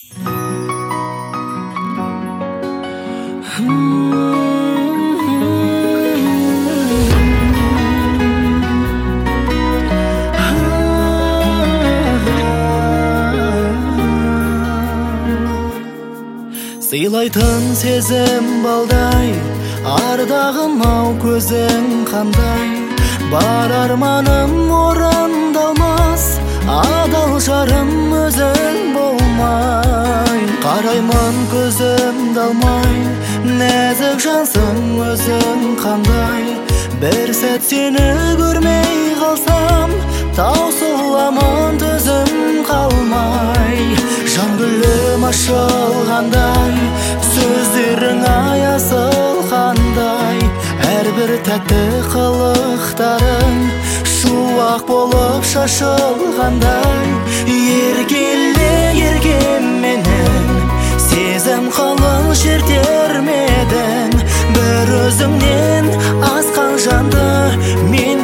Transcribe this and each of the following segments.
Сыйлайтын сезім балдай, ардағым ау көзің қандай. Бар арманым орындалмас, адал жарым өзің болмай. Қараймын көзімді алмай, нәзік жансың өзің қандай. Бір сәт сені көрмей қалсам, таусыламын төзім қалмай. Жан гүлім ашылғандай, сөздерің аясыл қандай. Әрбір тәтті қылықтарың шуақ болып шашылғандай. Еркеле еркем менің, сезім қылын жертермедің. Бір өзіңнен асқан жанды мен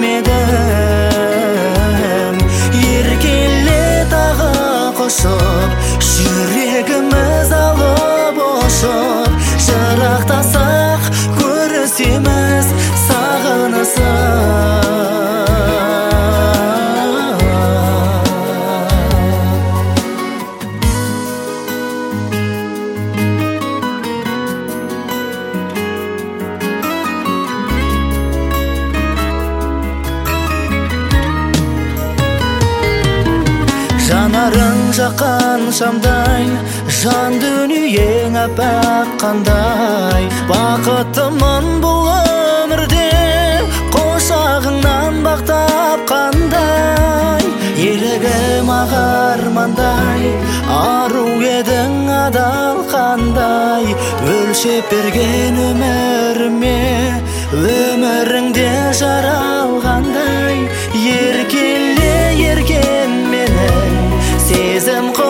көрмедім. Еркеле тағы құшып, жүрегіміз алып ұшып, жырақтасақ көрісеміз сағынысып. Жанарың жаққан шамдай, жан дүниең әппақ қандай. Бақыттымын бұл өмірде, қошағыңнан бақтап қандай. Елігім ағармандай, ару едің адал қандай. Өлшеп берген өміріме, өміріңде жаралғандай. Еркеле еркем менің, сезім